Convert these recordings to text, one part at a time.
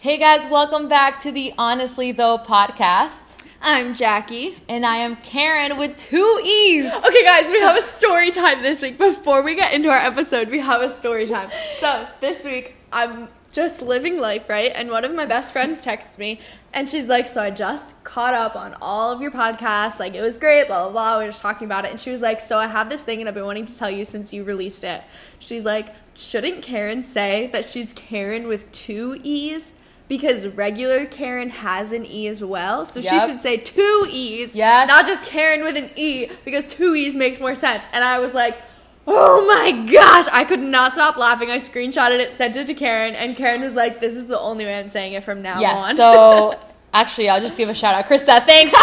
Hey guys, welcome back to the Honestly Though podcast. I'm Jackie. And I am Karen with 2 E's. Okay guys, we have a story time this week. Before we get into our episode, we have a story time. So this week, I'm just living life, right? And one of my best friends texts me and she's like, so I just caught up on all of your podcasts. Like, it was great, blah, blah, blah. We were just talking about it. And she was like, so I have this thing and I've been wanting to tell you since you released it. She's like, shouldn't Karen say that she's Karen with 2 E's? Because regular Karen has an E as well. So she should say 2 E's, not just Karen with an E, because 2 E's makes more sense. And I was like, oh my gosh, I could not stop laughing. I screenshotted it, sent it to Karen, and Karen was like, this is the only way I'm saying it from now on. So actually, I'll just give a shout out. Krista, thanks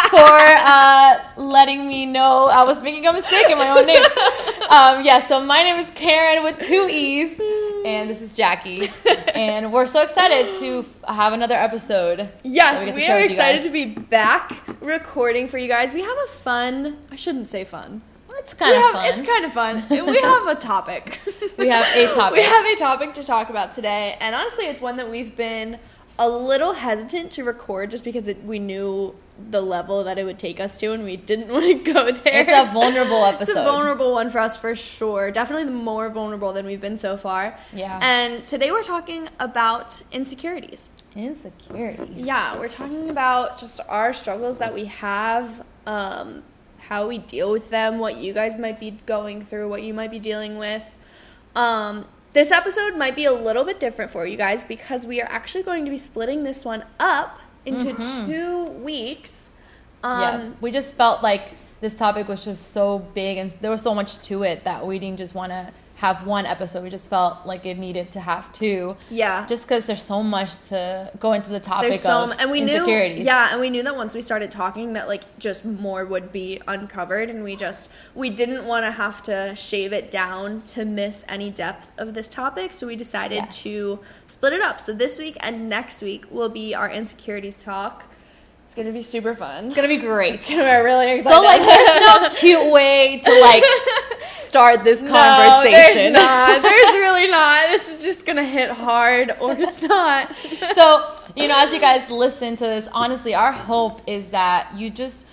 for letting me know I was making a mistake in my own name. So my name is Karen with 2 E's, and this is Jackie. And we're so excited to have another episode. Yes, we are excited to be back recording for you guys. We have a fun, I shouldn't say fun. It's kind of fun. It's kind of fun. We have a topic. We have a topic. We have a topic to talk about today. And honestly, it's one that we've been a little hesitant to record just because we knew the level that it would take us to and we didn't want to go there. It's a vulnerable episode. It's a vulnerable one for us for sure. Definitely more vulnerable than we've been so far. Yeah. And today we're talking about insecurities. Insecurities. Yeah, we're talking about just our struggles that we have, how we deal with them, what you guys might be going through, what you might be dealing with. This episode might be a little bit different for you guys because we are actually going to be splitting this one up into 2 weeks. We just felt like this topic was just so big and there was so much to it that we didn't just want to have one episode. We just felt like it needed to have 2. Yeah. Just because there's so much to go into the topic and we insecurities. And we knew that once we started talking that like just more would be uncovered, and we didn't want to have to shave it down to miss any depth of this topic, so we decided to split it up. So this week and next week will be our insecurities talk. It's going to be super fun. It's going to be great. We're really excited. So, like, there's no cute way to, like, start this conversation. No, there's really not. It's just going to hit hard, or it's not. So, as you guys listen to this, honestly, our hope is that you just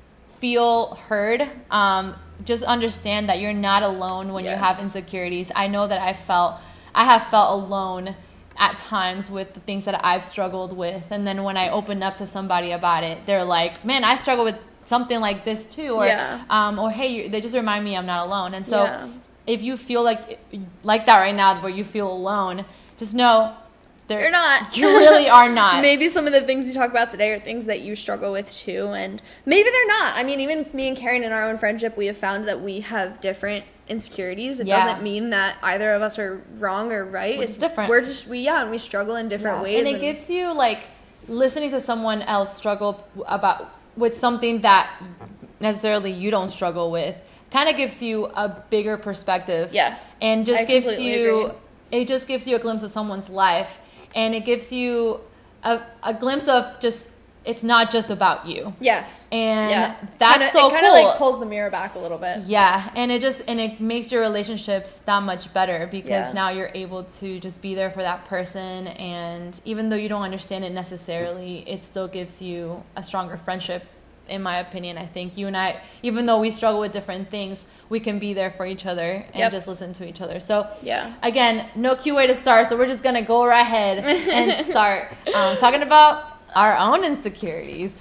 feel heard. Just understand that you're not alone when you have insecurities. I know that I have felt alone at times with the things that I've struggled with, and then when I open up to somebody about it, they're like, man, I struggle with something like this too, or hey, they just remind me I'm not alone. And so if you feel like that right now where you feel alone, just know you're not. You really are not. Maybe some of the things we talk about today are things that you struggle with too, and maybe they're not. I mean, even me and Karen in our own friendship, we have found that we have different insecurities. It doesn't mean that either of us are wrong or right. It's different. We're just we struggle in different ways. And it gives you, like, listening to someone else struggle with something that necessarily you don't struggle with kind of gives you a bigger perspective. Yes. And just gives you a glimpse of someone's life, and it gives you a glimpse of just, it's not just about you. Yes. And that's so cool. It kind of like pulls the mirror back a little bit. Yeah. And it makes your relationships that much better because now you're able to just be there for that person. And even though you don't understand it necessarily, it still gives you a stronger friendship. In my opinion, I think you and I, even though we struggle with different things, we can be there for each other and just listen to each other. So again, no cute way to start. So we're just going to go right ahead and start talking about our own insecurities.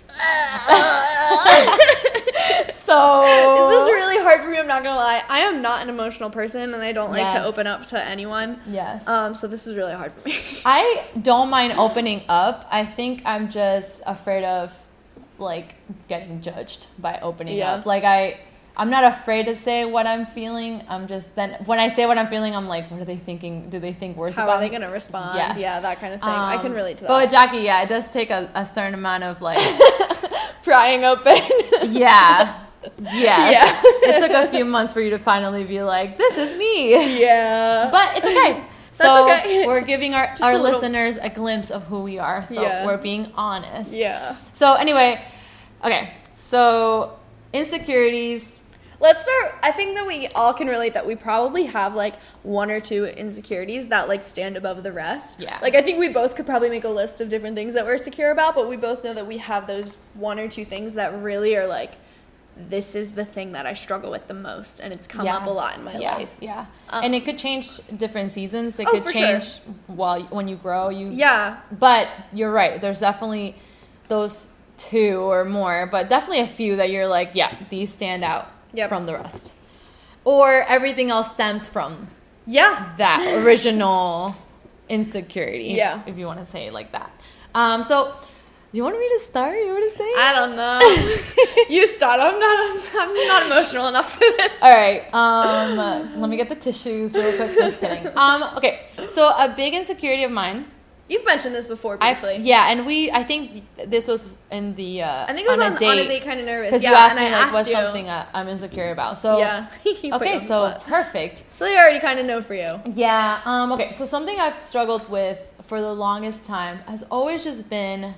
So this is really hard for me, I'm not gonna lie. I am not an emotional person and I don't like to open up to anyone. Yes. So this is really hard for me. I don't mind opening up. I think I'm just afraid of, like, getting judged by opening up. Like, I'm not afraid to say what I'm feeling. I'm just, then when I say what I'm feeling, I'm like, what are they thinking? Do they think worse about me? How are they going to respond? Yes. Yeah, that kind of thing. I can relate to that. But with Jackie, it does take a certain amount of, like... prying open. Yeah. Yes. It took a few months for you to finally be like, this is me. Yeah. But it's okay. So okay. We're giving our listeners a glimpse of who we are. So we're being honest. Yeah. So anyway, okay. So insecurities. Let's start. I think that we all can relate that we probably have like one or two insecurities that like stand above the rest. Yeah. Like I think we both could probably make a list of different things that we're insecure about, but we both know that we have those one or two things that really are like, this is the thing that I struggle with the most, and it's come up a lot in my life. Yeah. And it could change different seasons. It Oh, could change when you grow. But you're right. There's definitely those two or more, but definitely a few that you're like, yeah, these stand out from the rest. Or everything else stems from that original insecurity. Yeah. If you want to say it like that. So do you want me to start? You want to say it? I don't know. You start. I'm not emotional enough for this. All right. Let me get the tissues real quick. Just kidding. Okay. So a big insecurity of mine. You've mentioned this before briefly. And I think this was in the I think it was on a date kind of nervous. Because you asked me like what's something I'm insecure about. So okay, so perfect. So they already kind of know for you. Yeah. Okay. So something I've struggled with for the longest time has always just been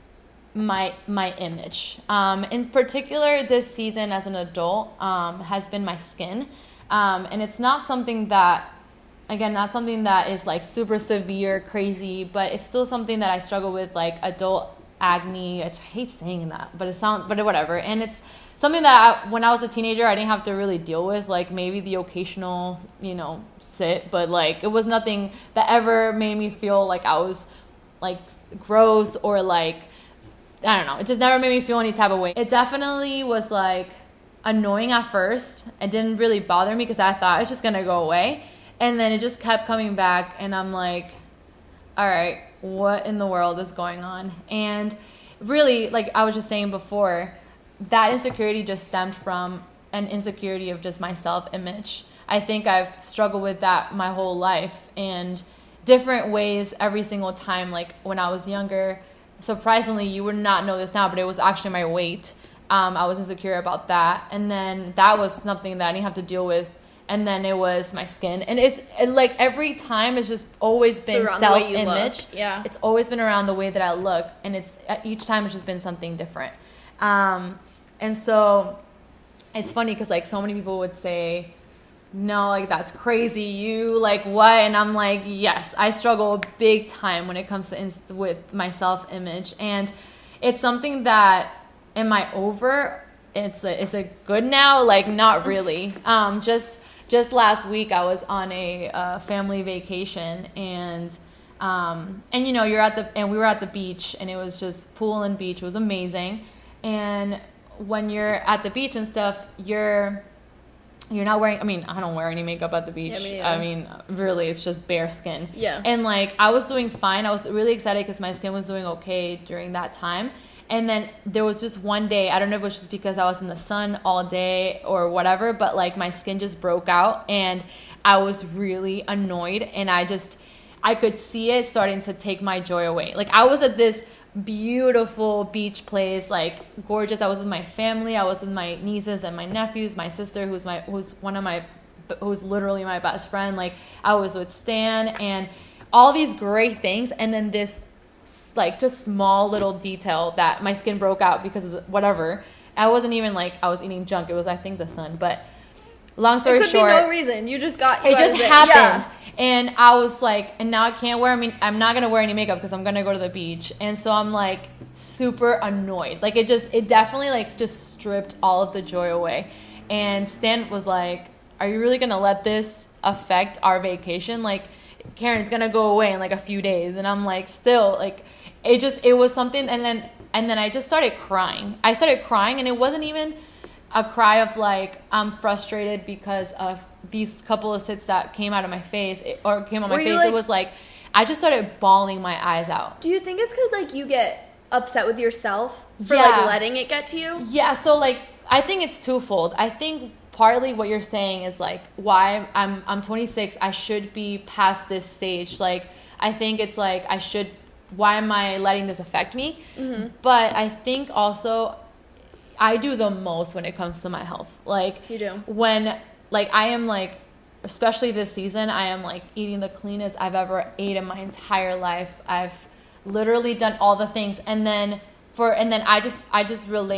my image. In particular, this season as an adult has been my skin, and it's not something that. Again, not something that is like super severe, crazy, but it's still something that I struggle with, like adult acne. I hate saying that, but whatever. And it's something that when I was a teenager, I didn't have to really deal with, like maybe the occasional, sit, but like it was nothing that ever made me feel like I was like gross or like, I don't know. It just never made me feel any type of way. It definitely was like annoying at first. It didn't really bother me because I thought it's just going to go away. And then it just kept coming back, and I'm like, all right, what in the world is going on? And really, like I was just saying before, that insecurity just stemmed from an insecurity of just my self-image. I think I've struggled with that my whole life, and different ways every single time. Like when I was younger, surprisingly, you would not know this now, but it was actually my weight. I was insecure about that. And then that was something that I didn't have to deal with. And then it was my skin. And it's like every time it's just always been self-image. Yeah. It's always been around the way that I look. And it's each time it's just been something different. And so it's funny because like so many people would say, no, like that's crazy. You like what? And I'm like, yes, I struggle big time when it comes to with my self-image. And it's something that, am I over? It's a good now? Like not really. Just last week I was on a family vacation and we were at the beach, and it was just pool and beach. It was amazing. And when you're at the beach and stuff, you're not wearing, I don't wear any makeup at the beach. Yeah, really, it's just bare skin. Yeah. And like I was doing fine. I was really excited because my skin was doing okay during that time. And then there was just one day, I don't know if it was just because I was in the sun all day or whatever, but like my skin just broke out and I was really annoyed, and I could see it starting to take my joy away. Like I was at this beautiful beach place, like gorgeous. I was with my family. I was with my nieces and my nephews, my sister who's literally my best friend. Like I was with Stan and all these great things. And then this like just small little detail that my skin broke out because of whatever. I wasn't even like I was eating junk. It was, I think, the sun. But long story short, it could be no reason. You just got. It just happened, and I was like, and now I can't wear. I'm not gonna wear any makeup because I'm gonna go to the beach, and so I'm like super annoyed. Like it definitely like just stripped all of the joy away. And Stan was like, "Are you really gonna let this affect our vacation? Like, Karen, it's gonna go away in like a few days." And I'm like, still like. It was something, and then I just started crying. I started crying, and it wasn't even a cry of like I'm frustrated because of these couple of sits that came out of my face or came on my face. Like, it was like I just started bawling my eyes out. Do you think it's because like you get upset with yourself for like letting it get to you? Yeah. So like I think it's twofold. I think partly what you're saying is like why I'm 26. I should be past this stage. Like I think it's like I should. Why am I letting this affect me? Mm-hmm. But I think also I do the most when it comes to my health. Like you do. When like I am like, especially this season, I am like eating the cleanest I've ever ate in my entire life. I've literally done all the things, and then I just relate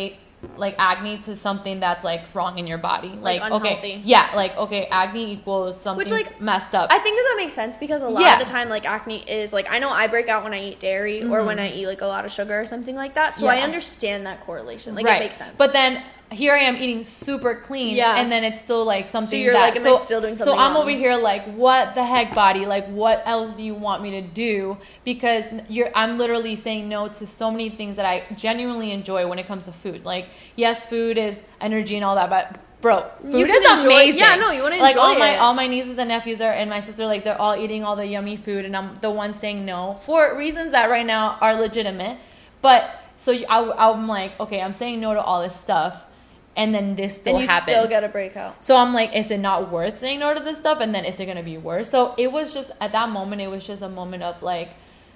like acne to something that's like wrong in your body. Like unhealthy. Okay, yeah, like okay, acne equals something like messed up. I think that makes sense because a lot of the time, like acne is like, I know I break out when I eat dairy or when I eat like a lot of sugar or something like that. So I understand that correlation. Like it makes sense. But then here I am eating super clean, and then it's still like something. So you're like, am I still doing something? So I'm wrong? over here like, what the heck, body? Like, what else do you want me to do? Because I'm literally saying no to so many things that I genuinely enjoy when it comes to food. Like, yes, food is energy and all that, but bro, food is amazing. Yeah, no, you want to like enjoy it. All my nieces and nephews and my sister, like they're all eating all the yummy food, and I'm the one saying no for reasons that right now are legitimate. But so I'm like, okay, I'm saying no to all this stuff. And then this still happens. And you still get a breakout. So I'm like, is it not worth saying no to this stuff? And then is it going to be worse? So it was just, at that moment, it was just a moment of like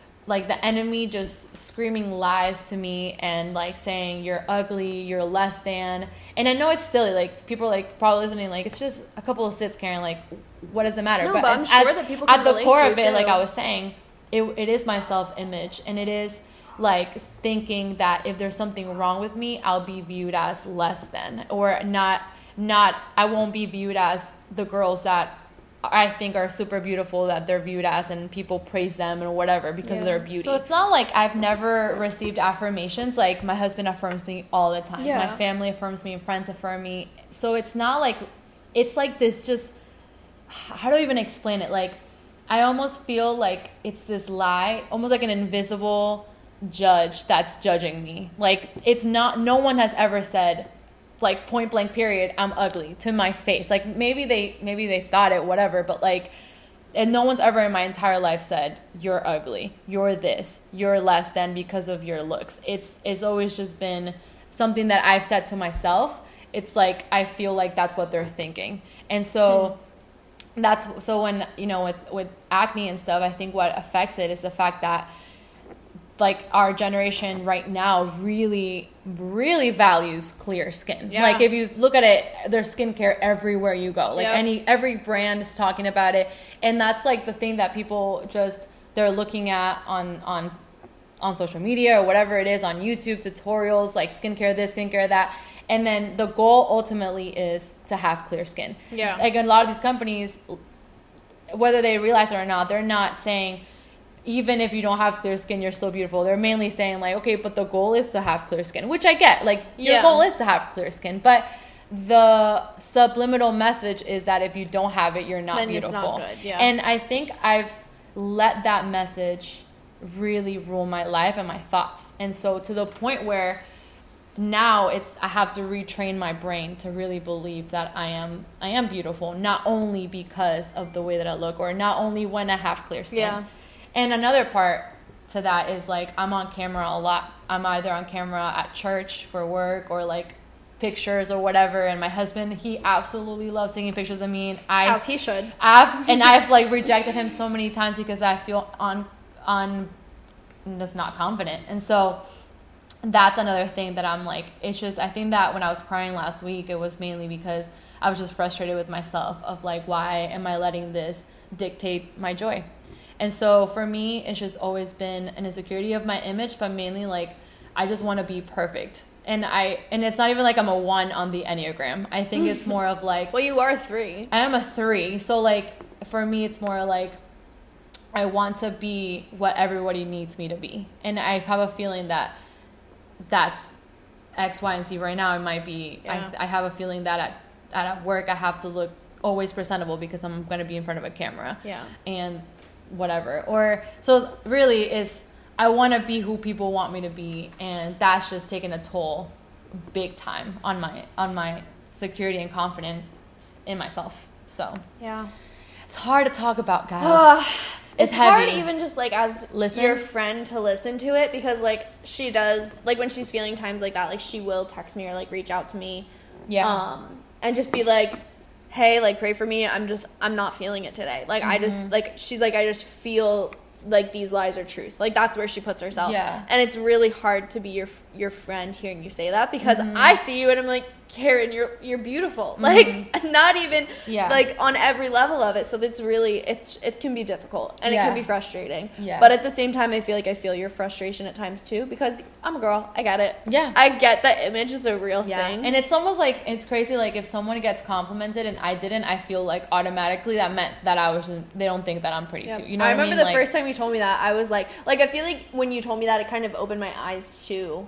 the enemy just screaming lies to me and like saying, you're ugly, you're less than. And I know it's silly. Like people are like probably listening, like it's just a couple of sits, Karen. Like what does it matter? No, but I'm sure that people can relate to at the core of it, too. like I was saying, it is my self-image, and it is like thinking that if there's something wrong with me, I'll be viewed as less than, or not I won't be viewed as the girls that I think are super beautiful that they're viewed as, and people praise them or whatever because of their beauty. So it's not like I've never received affirmations. Like my husband affirms me all the time. My family affirms me, friends affirm me. So it's not like, it's like this just, how do I even explain it? Like I almost feel like it's this lie, almost like an invisible judge that's judging me. Like it's not, no one has ever said like point blank period, I'm ugly to my face. Like maybe they thought it, whatever, but like, and no one's ever in my entire life said you're ugly, you're this, you're less than because of your looks. It's always just been something that I've said to myself. It's like I feel like that's what they're thinking. And so that's, so when, you know, with acne and stuff, I think what affects it is the fact that like our generation right now really, really values clear skin. Yeah. Like if you look at it, there's skincare everywhere you go. Like every brand is talking about it. And that's like the thing that people just, they're looking at on social media or whatever it is, on YouTube tutorials, like skincare this, skincare that. And then the goal ultimately is to have clear skin. Yeah. Like a lot of these companies, whether they realize it or not, they're not saying, even if you don't have clear skin, you're still beautiful. They're mainly saying like, okay, but the goal is to have clear skin, which I get. Like your goal is to have clear skin, but the subliminal message is that if you don't have it, you're not then beautiful. It's not good. Yeah. And I think I've let that message really rule my life and my thoughts. And so to the point where now I have to retrain my brain to really believe that I am beautiful, not only because of the way that I look, or not only when I have clear skin. Yeah. And another part to that is like I'm on camera a lot. I'm either on camera at church for work or like pictures or whatever. And my husband, he absolutely loves taking pictures of me. As he should. I've like rejected him so many times because I feel just not confident. And so that's another thing that I'm like, it's just, I think that when I was crying last week, it was mainly because I was just frustrated with myself of like, why am I letting this dictate my joy? And so for me, it's just always been an insecurity of my image, but mainly like I just want to be perfect. And it's not even like I'm a 1 on the Enneagram. I think it's more of like, well, you are a 3. I am a 3. So like for me, it's more like I want to be what everybody needs me to be. And I have a feeling that that's X, Y, and Z right now. It might be, I have a feeling that at work, I have to look always presentable because I'm going to be in front of a camera. Yeah. And whatever. Or so really is I want to be who people want me to be, and that's just taking a toll big time on my security and confidence in myself. So yeah, it's hard to talk about, guys. It's heavy. Hard even just like as your friend to listen to it, because like she does, like when she's feeling times like that, like she will text me or like reach out to me, and just be like, hey, like pray for me, I'm not feeling it today, like I just like, she's like, I just feel like these lies are truth. Like that's where she puts herself. Yeah. And it's really hard to be your friend hearing you say that, because I see you and I'm like, Karen, you're beautiful. Like, not even, like, on every level of it. So it's really, it can be difficult. And it can be frustrating. Yeah. But at the same time, I feel your frustration at times, too. Because I'm a girl. I get it. Yeah. I get that image is a real thing. And it's almost like, it's crazy, like, if someone gets complimented and I didn't, I feel like automatically that meant that they don't think that I'm pretty, too. You know what I mean? I remember the first time you told me that, I was like, I feel like when you told me that, it kind of opened my eyes to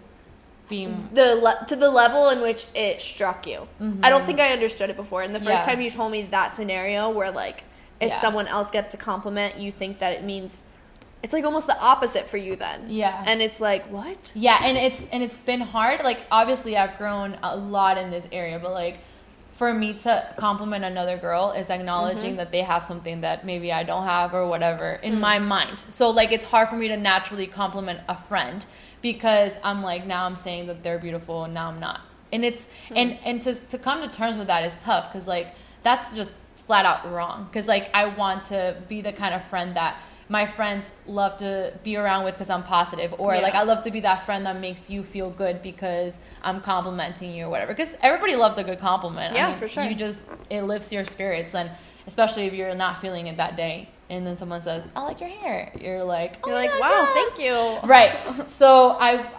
the level in which it struck you. I don't think I understood it before. And the first time you told me that scenario where, like, if someone else gets a compliment, you think that it means it's like almost the opposite for you then. Yeah. And it's like, what? Yeah, and it's been hard. Like, obviously I've grown a lot in this area, but like for me to compliment another girl is acknowledging that they have something that maybe I don't have or whatever in my mind. So like it's hard for me to naturally compliment a friend because I'm like, now I'm saying that they're beautiful and now I'm not. And it's and to come to terms with that is tough because like that's just flat out wrong. Because like I want to be the kind of friend that my friends love to be around with because I'm positive, or like I love to be that friend that makes you feel good because I'm complimenting you or whatever. Because everybody loves a good compliment. Yeah, I mean, for sure. It lifts your spirits, and especially if you're not feeling it that day, and then someone says, "I like your hair," you're like, "Oh, you're like, gosh, wow, yes. thank you." Right. So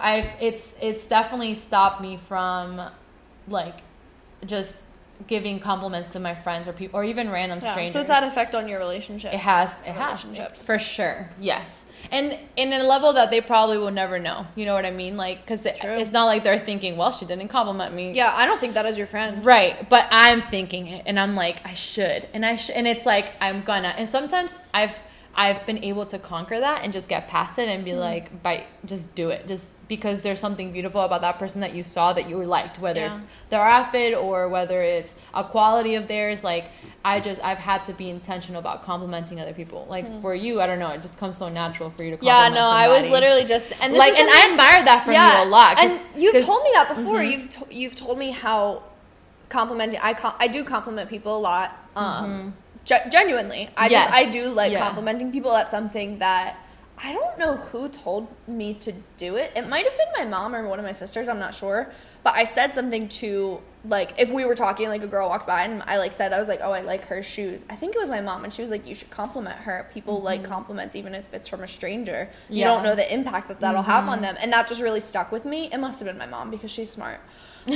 it's definitely stopped me from like just giving compliments to my friends or people or even random strangers. So it's had effect on your relationships. It has for sure. Yes. And in a level that they probably will never know. You know what I mean? Like, because it's not like they're thinking, well, she didn't compliment me. Yeah, I don't think that as your friend. Right. But I'm thinking it, and I'm like, I should. And it's like, I'm gonna. And sometimes I've been able to conquer that and just get past it and be like, just do it. Just because there's something beautiful about that person that you saw that you liked, whether it's their outfit or whether it's a quality of theirs. Like, I've had to be intentional about complimenting other people. Like, for you, I don't know, it just comes so natural for you to compliment somebody. I was literally just... And I admire that from you a lot. And you've told me that before. You've told me how complimenting... I do compliment people a lot. Genuinely. I do like complimenting people. That's something that I don't know who told me to do it. It might have been my mom or one of my sisters, I'm not sure. But I said something to, like, if we were talking, like, a girl walked by and I was like, oh, I like her shoes. I think it was my mom, and she was like, you should compliment her. People like compliments even if it's from a stranger. You don't know the impact that'll have on them. And that just really stuck with me. It must have been my mom because she's smart. We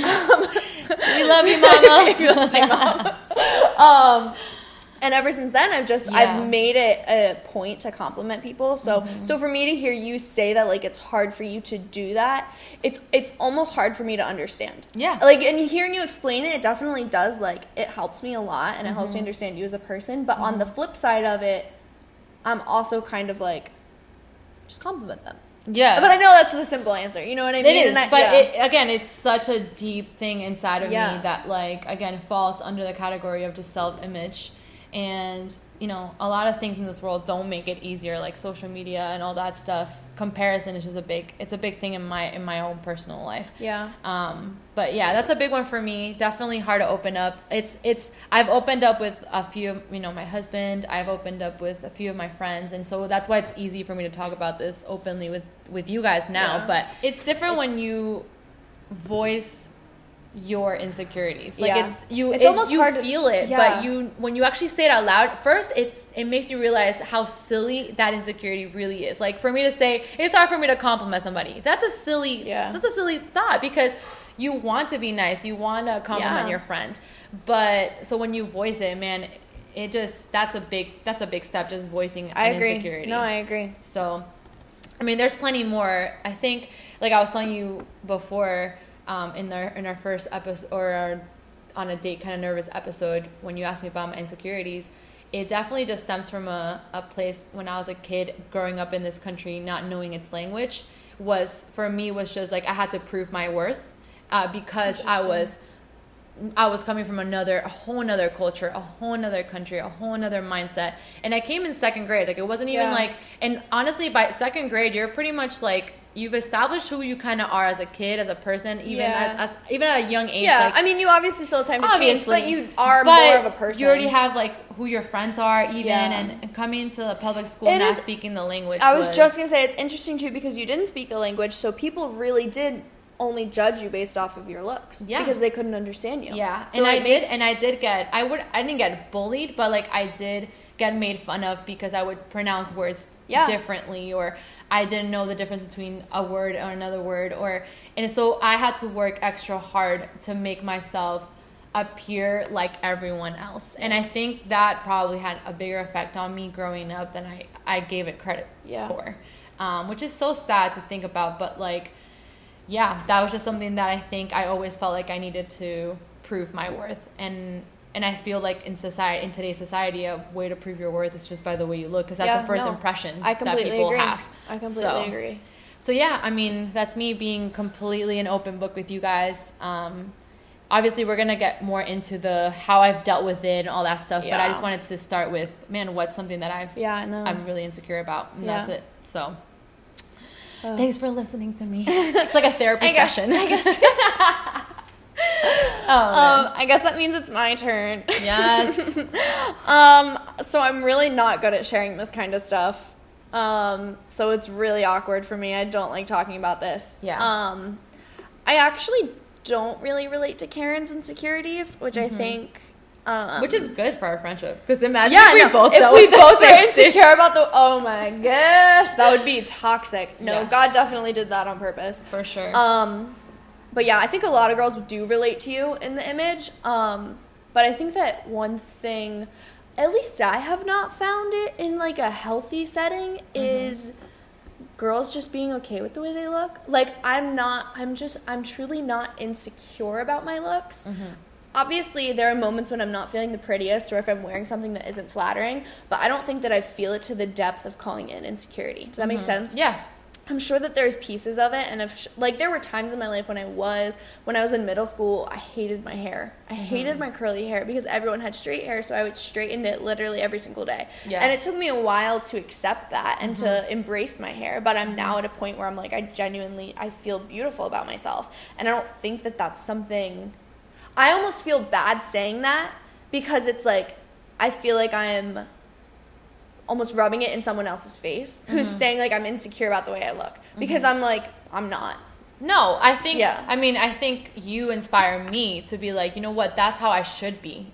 love you, Mama. If you love my mom. And ever since then, I've made it a point to compliment people. So for me to hear you say that, like, it's hard for you to do that, it's almost hard for me to understand. Yeah. Like, and hearing you explain it, it definitely does, like, it helps me a lot, and it helps me understand you as a person. But on the flip side of it, I'm also kind of like, just compliment them. Yeah. But I know that's the simple answer. You know what I mean? It is. Again, it's such a deep thing inside of me that, like, again, falls under the category of just self-image. And, you know, a lot of things in this world don't make it easier, like social media and all that stuff. Comparison is just a big thing in my own personal life. Yeah. But yeah, that's a big one for me. Definitely hard to open up. I've opened up with a few, you know, my husband. I've opened up with a few of my friends, and so that's why it's easy for me to talk about this openly with you guys now. Yeah. But it's different when you voice your insecurities. Like it's almost hard to feel it, but when you actually say it out loud, first it makes you realize how silly that insecurity really is. Like, for me to say it's hard for me to compliment somebody, that's a silly thought, because you want to be nice, you want to compliment your friend, but so when you voice it, man, that's a big step, just voicing an insecurity. No, I agree. So I mean, there's plenty more. I think, like I was telling you before, in our first episode, or on a date kind of nervous episode, when you asked me about my insecurities, it definitely just stems from a place when I was a kid growing up in this country, not knowing its language, was just like I had to prove my worth, because I was coming from a whole another culture, a whole another country, a whole another mindset. And I came in second grade. Like, it wasn't even like, and honestly, by second grade, you're pretty much like, you've established who you kind of are as a kid, as a person, even at a young age. Yeah, like, I mean, you obviously still have time to change, but you are more of a person. You already have, like, who your friends are, even, and coming into a public school, and not speaking the language. I was just going to say, it's interesting, too, because you didn't speak the language, so people really did only judge you based off of your looks. Yeah. Because they couldn't understand you. Yeah. So I didn't get bullied, but like I did get made fun of because I would pronounce words differently, or I didn't know the difference between a word or another word, and so I had to work extra hard to make myself appear like everyone else. And I think that probably had a bigger effect on me growing up than I gave it credit for, which is so sad to think about. But like, yeah, that was just something that I think I always felt like I needed to prove my worth. And I feel like in today's society, a way to prove your worth is just by the way you look, because that's the first impression that people have. I completely agree. So yeah, I mean, that's me being completely an open book with you guys. Obviously, we're going to get more into how I've dealt with it and all that stuff. Yeah. But I just wanted to start with, what's something that I'm really insecure about. And that's it. So thanks for listening to me. It's like a therapy session. I guess. I guess that means it's my turn. Yes. So I'm really not good at sharing this kind of stuff. So it's really awkward for me. I don't like talking about this. Yeah. I actually don't really relate to Karen's insecurities, which I think... which is good for our friendship. Because imagine if we both were insecure about oh my gosh, that would be toxic. No, yes. God definitely did that on purpose. For sure. But yeah, I think a lot of girls do relate to you in the image. But I think that one thing, at least I have not found it in like a healthy setting, is girls just being okay with the way they look. Like I'm truly not insecure about my looks. Obviously, there are moments when I'm not feeling the prettiest or if I'm wearing something that isn't flattering, but I don't think that I feel it to the depth of calling it insecurity. Does that make sense? Yeah. I'm sure that there's pieces of it, and there were times in my life when I was in middle school, I hated my hair. I hated my curly hair because everyone had straight hair, so I would straighten it literally every single day. Yeah. And it took me a while to accept that and to embrace my hair, but I'm now at a point where I'm like, I feel beautiful about myself, and I don't think that that's something... I almost feel bad saying that because it's like, I feel like I am... almost rubbing it in someone else's face who's saying like I'm insecure about the way I look, because I'm like, I'm not. No, I think I think you inspire me to be like, you know what, that's how I should be,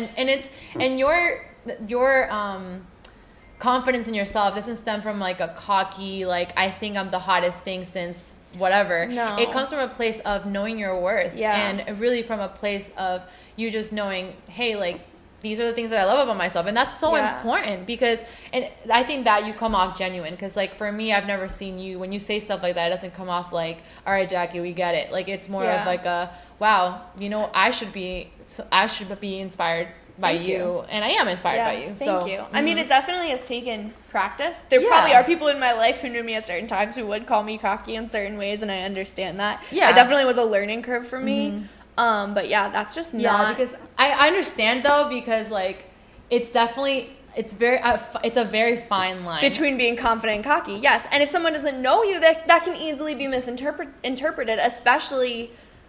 and your confidence in yourself doesn't stem from like a cocky, like I think I'm the hottest thing since whatever. No. It comes from a place of knowing your worth, and really from a place of you just knowing, hey, like these are the things that I love about myself. And that's so important because, and I think that you come off genuine, because like for me, I've never seen you, when you say stuff like that, it doesn't come off like, all right, Jackie, we get it. Like it's more of like a, wow, I should be inspired by you. And I am inspired by you. Thank you. I mean, it definitely has taken practice. There probably are people in my life who knew me at certain times who would call me cocky in certain ways, and I understand that. Yeah. It definitely was a learning curve for me. But yeah, that's just not... because I understand though, because like it's definitely it's a very fine line between being confident and cocky. Yes, and if someone doesn't know you, that can easily be misinterpreted, especially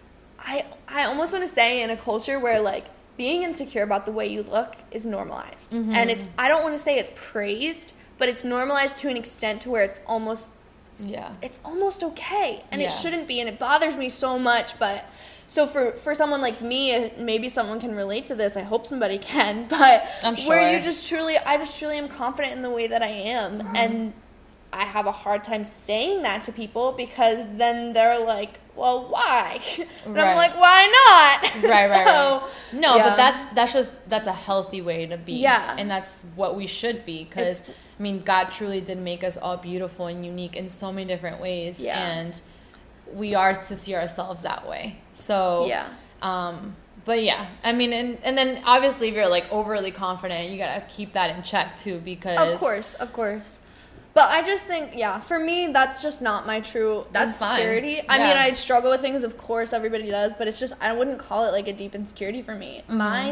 I almost want to say in a culture where like being insecure about the way you look is normalized. And I don't want to say it's praised, but it's normalized to an extent to where it's almost it's almost okay, and it shouldn't be, and it bothers me so much. But so for someone like me, maybe someone can relate to this. I hope somebody can. But I'm sure. Where I just truly am confident in the way that I am, and I have a hard time saying that to people because then they're like, well, why? And I'm like, why not? Right. No, but that's a healthy way to be. Yeah. And that's what we should be, because, I mean, God truly did make us all beautiful and unique in so many different ways. Yeah. And we are to see ourselves that way. So, but yeah, I mean, and then obviously if you're like overly confident, you gotta keep that in check too, because... Of course. But I just think, for me, that's just not my true insecurity. I mean, I struggle with things, of course, everybody does, but it's just, I wouldn't call it, like, a deep insecurity for me.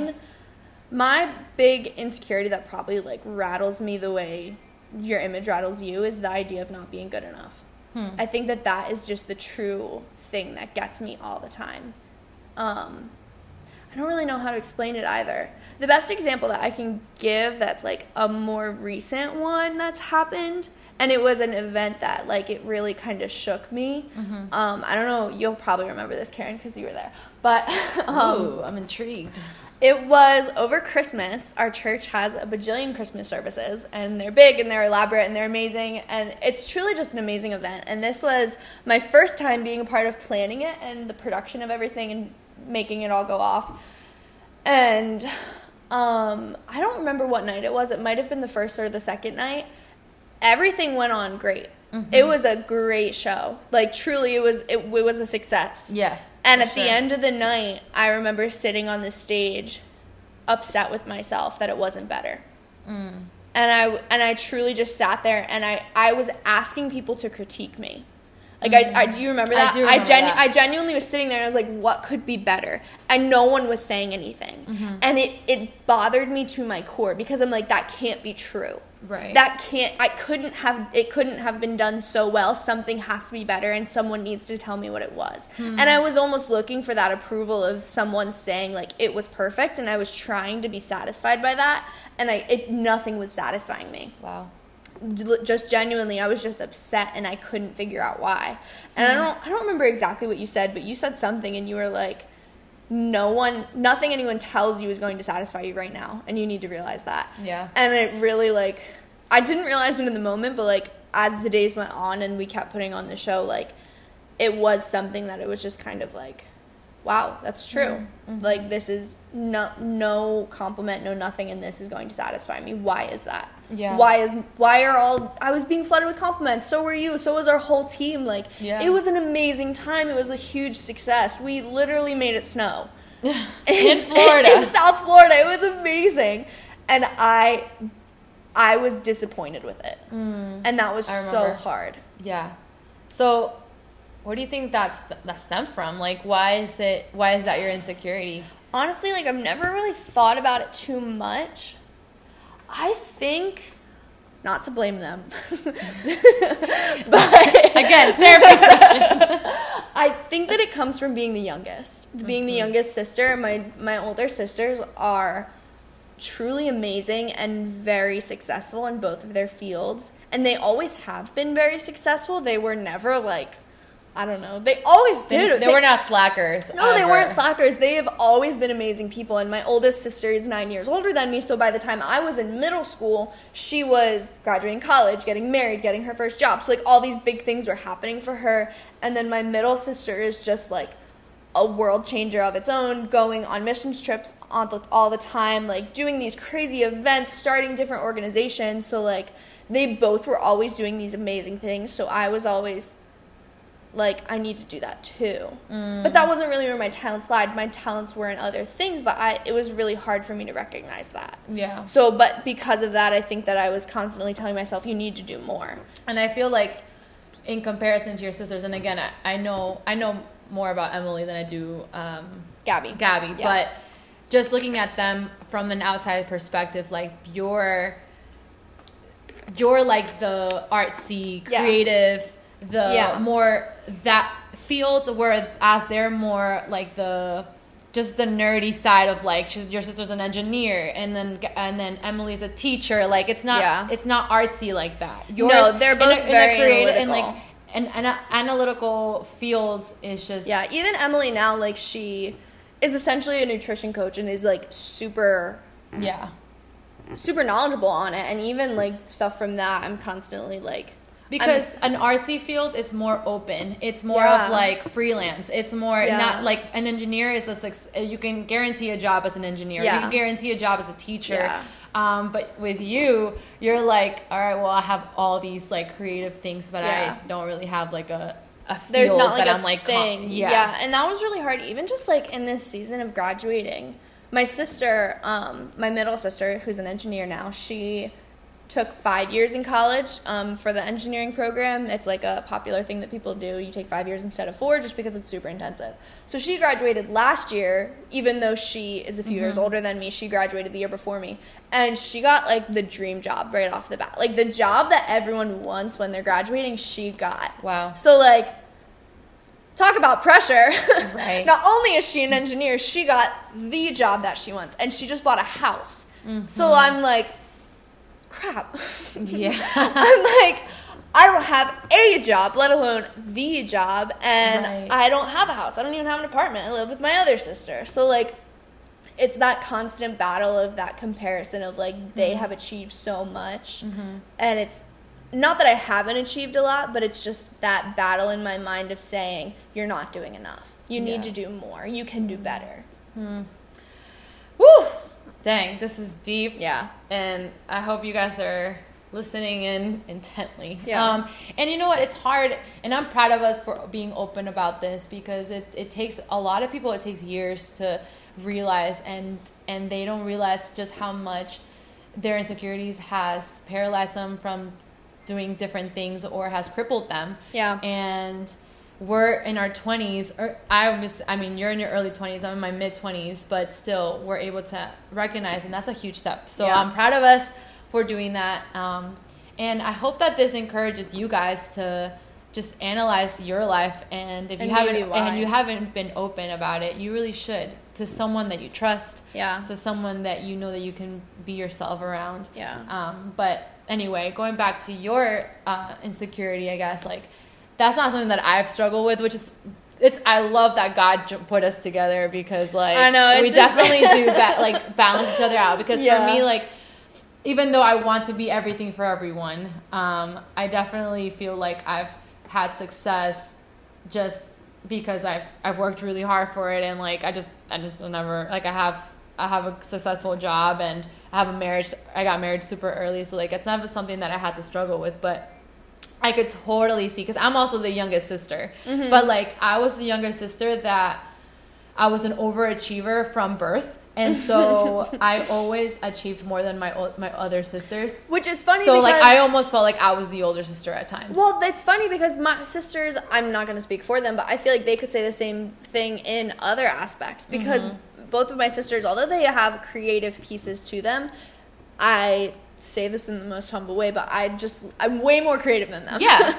My big insecurity that probably, like, rattles me the way your image rattles you is the idea of not being good enough. I think that is just the true thing that gets me all the time. I don't really know how to explain it either. The best example that I can give that's like a more recent one that's happened, And it was an event that, like, it really kind of shook me. I don't know, you'll probably remember this, Karen, because you were there. But Ooh, I'm intrigued. It was over Christmas. Our church has a bajillion Christmas services, and they're big, and they're elaborate, and they're amazing, and it's truly just an amazing event. And this was my first time being a part of planning it and the production of everything and making it all go off. And I don't remember what night it was. It might have been the first or the second night. Everything went on great. It was a great show. Like, truly, it was a success. Yeah. And at the end of the night, I remember sitting on the stage upset with myself that it wasn't better. And I truly just sat there, and I was asking people to critique me. Like, I do you remember that? I do remember that. I genuinely was sitting there, and I was like, what could be better? And no one was saying anything. And it bothered me to my core, because I'm like, that can't be true. Right. It couldn't have been done so well. Something has to be better, and someone needs to tell me what it was. And I was almost looking for that approval of someone saying, like, it was perfect, and I was trying to be satisfied by that, and nothing was satisfying me. Wow. Just genuinely, I was just upset, and I couldn't figure out why. And I don't remember exactly what you said, but you said something, and you were like, nothing anyone tells you is going to satisfy you right now, and you need to realize that. Yeah. And it really, like, I didn't realize it in the moment, but, like, as the days went on and we kept putting on the show, like, it was something that it was just kind of like, wow, that's true. Like, this is no compliment, no nothing, and this is going to satisfy me. Why is that? Yeah. I was being flooded with compliments. So were you. So was our whole team. Like, It was an amazing time. It was a huge success. We literally made it snow. In Florida. In South Florida. It was amazing. And I was disappointed with it. And that was so hard. Yeah. So where do you think that stemmed from? Like, why is that your insecurity? Honestly, like, I've never really thought about it too much. I think, not to blame them, but again, therapy session. I think that it comes from being the youngest. Being the youngest sister, my older sisters are truly amazing and very successful in both of their fields, and they always have been very successful. They were never, like, I don't know. They always did. They were not slackers. No, they weren't slackers. They have always been amazing people. And my oldest sister is 9 years older than me. So by the time I was in middle school, she was graduating college, getting married, getting her first job. So, like, all these big things were happening for her. And then my middle sister is just, like, a world changer of its own, going on missions trips all the time, like, doing these crazy events, starting different organizations. So, like, they both were always doing these amazing things. So I was always like, I need to do that too. But that wasn't really where my talents lied. My talents were in other things, but it was really hard for me to recognize that. Yeah. So, but because of that, I think that I was constantly telling myself, you need to do more. And I feel like, in comparison to your sisters, and again, I know more about Emily than I do Gabby. Yeah. But just looking at them from an outside perspective, like, you're like the artsy, creative, more that fields, whereas they're more like the nerdy side of, like, your sister's an engineer, and then Emily's a teacher. Like, it's not artsy like that. No, they're both very creative analytical. And analytical fields is just even Emily now, like, she is essentially a nutrition coach and is, like, super knowledgeable on it, and even, like, stuff from that I'm constantly, like, because an artsy field is more open. It's more of, like, freelance. It's more not like an engineer is you can guarantee a job as an engineer. You can guarantee a job as a teacher. But with you're like, all right, well, I have all these, like, creative things, but I don't really have, like, a field. There's not, like, that a I'm, like, thing. And that was really hard, even just, like, in this season of graduating. My sister, my middle sister, who's an engineer now, she took 5 years in college for the engineering program. It's, like, a popular thing that people do. You take 5 years instead of 4 just because it's super intensive. So she graduated last year, even though she is a few years older than me. She graduated the year before me. And she got, like, the dream job right off the bat. Like, the job that everyone wants when they're graduating, she got. Wow. So, like, talk about pressure. Right. Not only is she an engineer, she got the job that she wants. And she just bought a house. So I'm like, crap. Yeah. I'm like, I don't have a job, let alone the job, and Right. I don't have a house. I don't even have an apartment. I live with my other sister. So, like, it's that constant battle of that comparison of, like, they have achieved so much, and it's not that I haven't achieved a lot, but it's just that battle in my mind of saying, you're not doing enough. You need to do more. You can do better. Woo! Dang, this is deep. Yeah. And I hope you guys are listening in intently. Yeah. And you know what? It's hard, and I'm proud of us for being open about this, because it takes a lot of people, it takes years to realize, and they don't realize just how much their insecurities has paralyzed them from doing different things or has crippled them. Yeah. And we're in our 20s, or you're in your early 20s, I'm in my mid 20s, but still we're able to recognize, and that's a huge step. So Yeah. I'm proud of us for doing that. And I hope that this encourages you guys to just analyze your life, and if you haven't been open about it, you really should, to someone that you trust, to someone that you know that you can be yourself around. But anyway, going back to your insecurity, I guess, like, that's not something that I've struggled with, which is, I love that God put us together, because, like, I know, we definitely do balance each other out, because for me, like, even though I want to be everything for everyone, I definitely feel like I've had success just because I've worked really hard for it, and, like, I just never, like, I have a successful job, and I have a marriage. I got married super early, so, like, it's never something that I had to struggle with. But I could totally see, because I'm also the youngest sister, but, like, I was the younger sister that I was an overachiever from birth. And so I always achieved more than my other sisters. Which is funny, so, because, like, I almost felt like I was the older sister at times. Well, that's funny, because my sisters, I'm not going to speak for them, but I feel like they could say the same thing in other aspects, because both of my sisters, although they have creative pieces to them, I say this in the most humble way, but I'm way more creative than them. Yeah.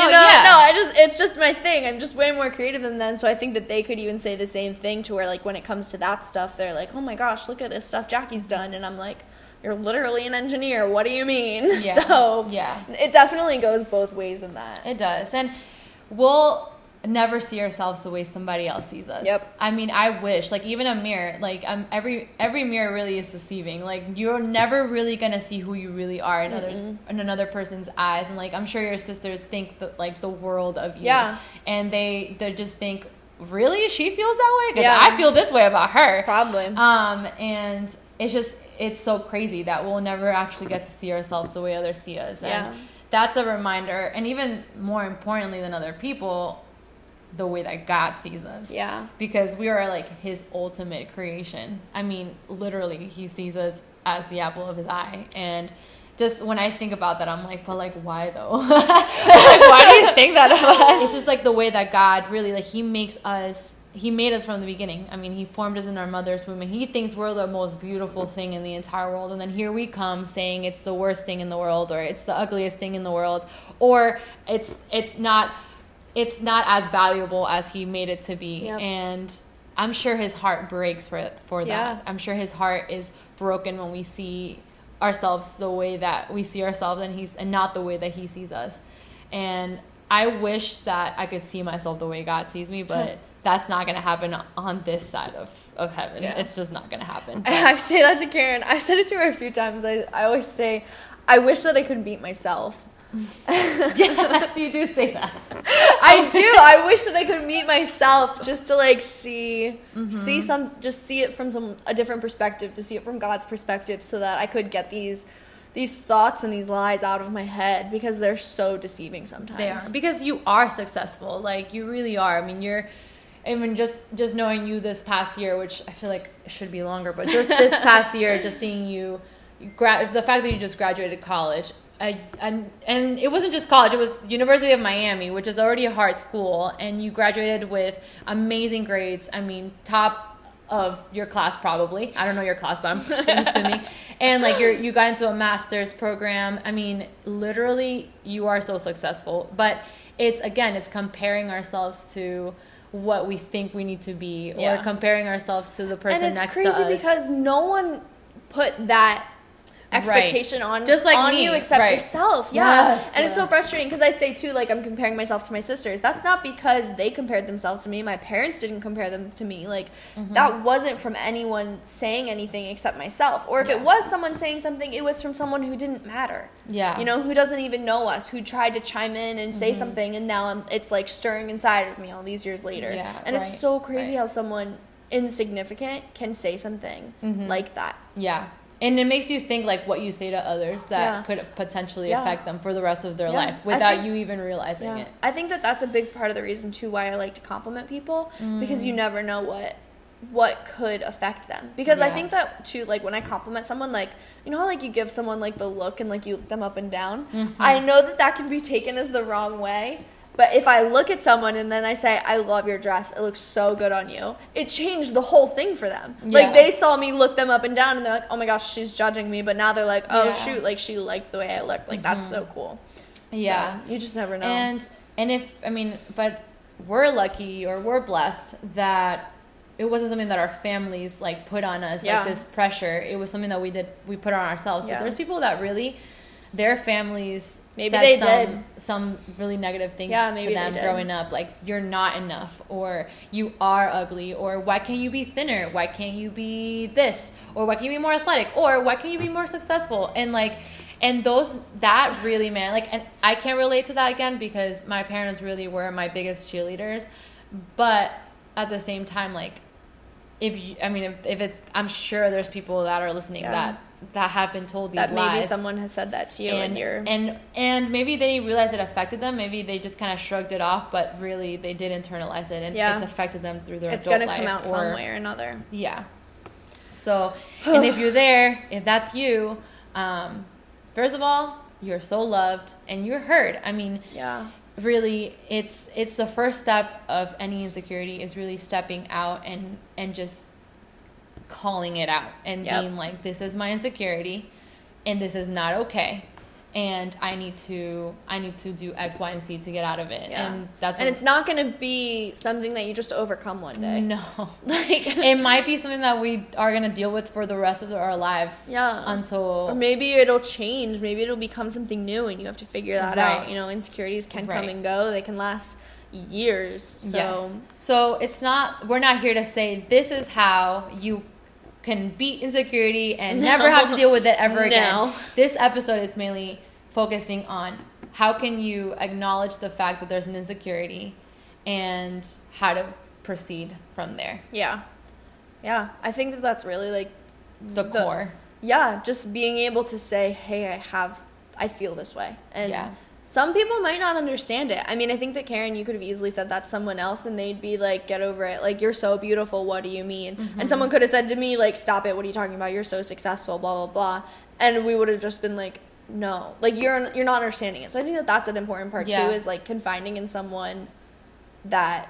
It's just my thing. I'm just way more creative than them, so I think that they could even say the same thing, to where, like, when it comes to that stuff, they're like, oh my gosh, look at this stuff Jackie's done, and I'm like, you're literally an engineer, what do you mean? Yeah. So it definitely goes both ways in that. It does. And we'll never see ourselves the way somebody else sees us. Yep. I mean, I wish, like, even a mirror, like, every mirror really is deceiving. Like, you're never really gonna see who you really are in another person's eyes. And, like, I'm sure your sisters think the world of you. Yeah. And they just think, really, she feels that way? Because I feel this way about her. Probably. And it's so crazy that we'll never actually get to see ourselves the way others see us. And that's a reminder, and even more importantly than other people, the way that God sees us. Yeah. Because we are, like, his ultimate creation. I mean, literally, he sees us as the apple of his eye. And just when I think about that, I'm like, but, like, why though? Like, why do you think that of us? It's just, like, the way that God really, like, he made us from the beginning. I mean, he formed us in our mother's womb, and he thinks we're the most beautiful thing in the entire world. And then here we come saying it's the worst thing in the world, or it's the ugliest thing in the world, or it's not as valuable as he made it to be. Yep. And I'm sure his heart breaks for that. Yeah. I'm sure his heart is broken when we see ourselves the way that we see ourselves, and not the way that he sees us. And I wish that I could see myself the way God sees me, but that's not going to happen on this side of heaven. Yeah. It's just not going to happen. But I say that to Karen. I said it to her a few times. I always say, I wish that I could beat myself. Yes, you do say that. I do. I wish that I could meet myself, just to, like, see it from a different perspective, to see it from God's perspective, so that I could get these thoughts and these lies out of my head, because they're so deceiving sometimes. They are, because you are successful. Like, you really are. I mean, you're even just knowing you this past year, which I feel like should be longer, but just this past year, just seeing you, the fact that you just graduated college. And it wasn't just college, it was University of Miami, which is already a hard school, and you graduated with amazing grades. I mean, top of your class probably. I don't know your class, but I'm assuming. And, like, you got into a master's program. I mean, literally, you are so successful. But it's comparing ourselves to what we think we need to be, or comparing ourselves to the person next to us. And it's crazy because no one put that expectation on just like on me. you except Right. yourself. Yeah. Yes. And it's so frustrating because I say too, like, I'm comparing myself to my sisters. That's not because they compared themselves to me. My parents didn't compare them to me. Like, that wasn't from anyone saying anything except myself. Or if it was someone saying something, it was from someone who didn't matter. Yeah. You know, who doesn't even know us, who tried to chime in and say something, and now it's like stirring inside of me all these years later. Yeah, and it's so crazy right. how someone insignificant can say something like that. Yeah. And it makes you think, like, what you say to others that could potentially affect them for the rest of their life without you even realizing it. I think that that's a big part of the reason, too, why I like to compliment people, because you never know what could affect them. Because I think that, too, like, when I compliment someone, like, you know how, like, you give someone, like, the look and, like, you look them up and down? I know that can be taken as the wrong way. But if I look at someone and then I say, I love your dress, it looks so good on you, it changed the whole thing for them. Like, they saw me look them up and down, and they're like, oh my gosh, she's judging me. But now they're like, oh, shoot, like, she liked the way I looked. Like, that's so cool. Yeah. So, you just never know. And if, I mean, but we're lucky or we're blessed that it wasn't something that our families, like, put on us, like, this pressure. It was something that we put on ourselves. But there's people that really, their families... Maybe they did some really negative things maybe to them growing up, like, you're not enough, or you are ugly, or why can't you be thinner, why can't you be this, or why can't you be more athletic, or why can't you be more successful, and like, and that really, man, like, and I can't relate to that again because my parents really were my biggest cheerleaders, but at the same time, like, if it's, I'm sure there's people that are listening that have been told these lies. That maybe someone has said that to you, and maybe they didn't realize it affected them. Maybe they just kind of shrugged it off, but really they did internalize it, and it's affected them through their adult life. It's gonna come out some way or another. Yeah. So, and if you're there, if that's you, first of all, you're so loved and you're heard. I mean, really, it's the first step of any insecurity is really stepping out and just calling it out and being like, this is my insecurity and this is not okay, and I need to do X, Y, and Z to get out of it. And that's what, and it's not going to be something that you just overcome one day. No. Like, it might be something that we are going to deal with for the rest of our lives. Until, or maybe it'll change, maybe it'll become something new and you have to figure that out. You know, insecurities can come and go, they can last years. So it's not, we're not here to say this is how you can beat insecurity and never have to deal with it ever again. This episode is mainly focusing on how can you acknowledge the fact that there's an insecurity and how to proceed from there. I think that's really like the core. Just being able to say, hey, I feel this way, and some people might not understand it. I mean, I think that, Karen, you could have easily said that to someone else and they'd be like, get over it. Like, you're so beautiful. What do you mean? And someone could have said to me, like, stop it. What are you talking about? You're so successful, blah, blah, blah. And we would have just been like, no. Like, you're not understanding it. So I think that that's an important part, too, is, like, confiding in someone that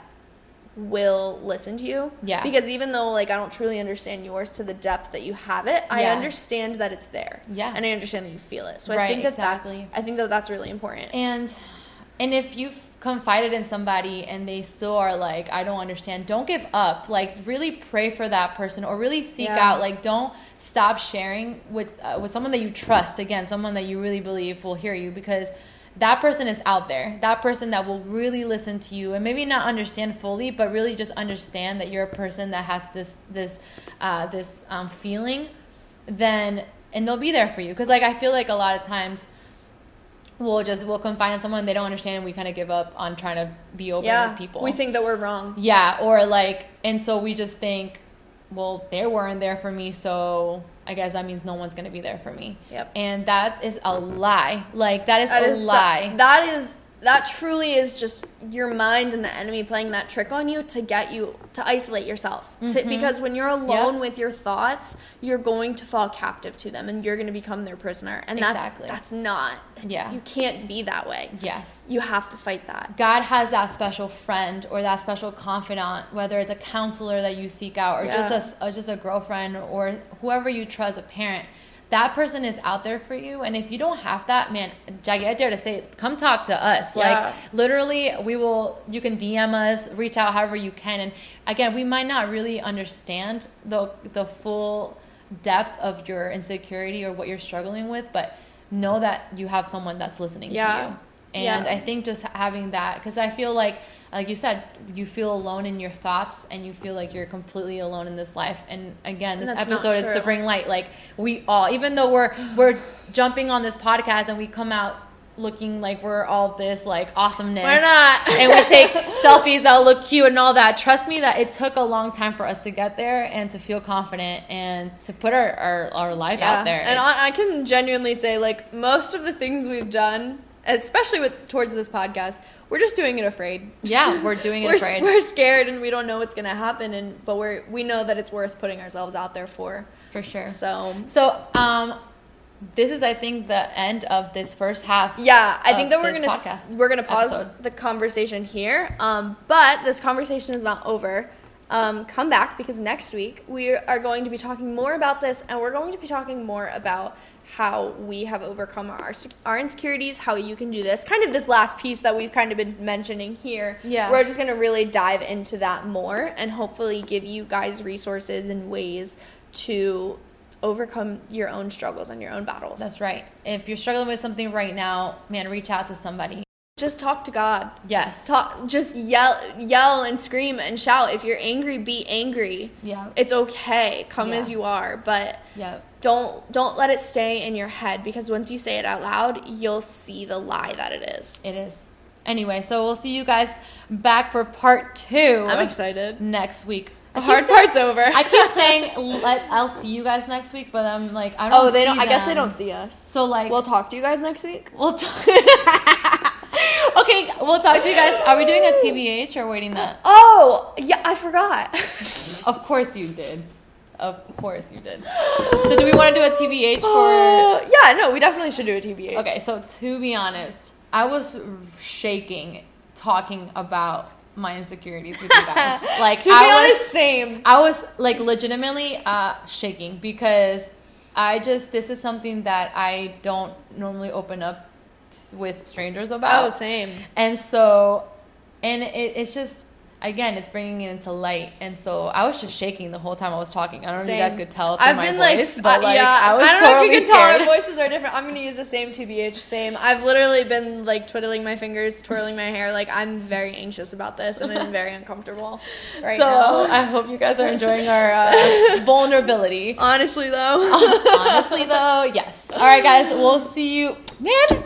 will listen to you. Because even though, like, I don't truly understand yours to the depth that you have it, I understand that it's there. And I understand that you feel it. So I think that that's really important. And if you've confided in somebody and they still are like, I don't understand, don't give up. Like, really pray for that person, or really seek out. Like, don't stop sharing with someone that you trust. Again, someone that you really believe will hear you, because that person is out there. That person that will really listen to you and maybe not understand fully, but really just understand that you're a person that has this feeling, and they'll be there for you. Because, like, I feel like a lot of times we'll confide in someone, they don't understand, and we kind of give up on trying to be open with people. We think that we're wrong. Or like, and so we just think, well, they weren't there for me, so I guess that means no one's going to be there for me. And that is a lie. Like, that is a lie. That truly is just your mind and the enemy playing that trick on you to get you to isolate yourself. Because when you're alone with your thoughts, you're going to fall captive to them and you're going to become their prisoner. And that's not. You can't be that way. You have to fight that. God has that special friend or that special confidant, whether it's a counselor that you seek out, or just a girlfriend, or whoever you trust, a parent. That person is out there for you. And if you don't have that, man, Jackie, I dare to say it, come talk to us. Like, literally, you can DM us, reach out however you can. And again, we might not really understand the full depth of your insecurity or what you're struggling with, but know that you have someone that's listening to you. And I think just having that, because I feel like you said, you feel alone in your thoughts and you feel like you're completely alone in this life. And again, this episode is to bring light. Like, we all, even though we're jumping on this podcast and we come out looking like we're all this like awesomeness, we're not. And we take selfies that look cute and all that. Trust me that it took a long time for us to get there and to feel confident and to put our life out there. And I can genuinely say, like, most of the things we've done, especially towards this podcast, we're just doing it afraid. Yeah, we're doing it afraid. We're scared and we don't know what's going to happen, but we know that it's worth putting ourselves out there for. For sure. So this is, I think, the end of this first half. Yeah, I think that we're gonna pause the conversation here. But this conversation is not over. Come back, because next week we are going to be talking more about this, and we're going to be talking more about how we have overcome our insecurities, how you can do this. Kind of this last piece that we've kind of been mentioning here. Yeah. We're just gonna really dive into that more and hopefully give you guys resources and ways to overcome your own struggles and your own battles. That's right. If you're struggling with something right now, man, reach out to somebody. Just talk to God. Yes. Just yell and scream and shout. If you're angry, be angry. Yeah. It's okay. Come as you are, but don't let it stay in your head, because once you say it out loud, you'll see the lie that it is. It is. Anyway, so we'll see you guys back for part 2. I'm excited. Next week. The hard part's over. I keep saying I'll see you guys next week, but I'm like, I don't. Oh, they don't. I guess they don't see us. So like, we'll talk to you guys next week. Okay, we'll talk to you guys. Are we doing a TBH or waiting that? Oh, yeah, I forgot. Of course you did. Of course you did. So do we want to do a TBH for? Yeah, no, we definitely should do a TBH. Okay, so to be honest, I was shaking talking about my insecurities with you guys. Like, to be honest, same. I was like legitimately shaking, because this is something that I don't normally open up with strangers about. Oh, same. And so, it's just, again, it's bringing it into light. And so I was just shaking the whole time I was talking. I don't know if you guys could tell through my voice, but like, I was don't totally know if you can scared. tell our voices are different. I'm going to use the same TBH, same. I've literally been like twiddling my fingers, twirling my hair. Like, I'm very anxious about this, and I'm very uncomfortable right now. So I hope you guys are enjoying our vulnerability. Honestly, though. Yes. All right, guys, we'll see you. Man,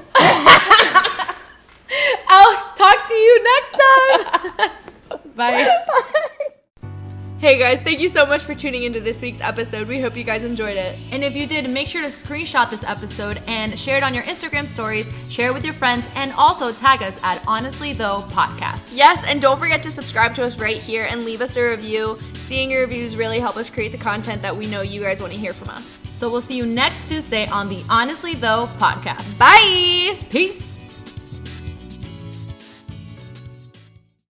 I'll talk to you next time. Bye. Hey guys, thank you so much for tuning into this week's episode. We hope you guys enjoyed it. And if you did, make sure to screenshot this episode and share it on your Instagram stories, share it with your friends, and also tag us at Honestly Though Podcast. Yes, and don't forget to subscribe to us right here and leave us a review. Seeing your reviews really help us create the content that we know you guys want to hear from us. So we'll see you next Tuesday on the Honestly Though Podcast. Bye! Peace!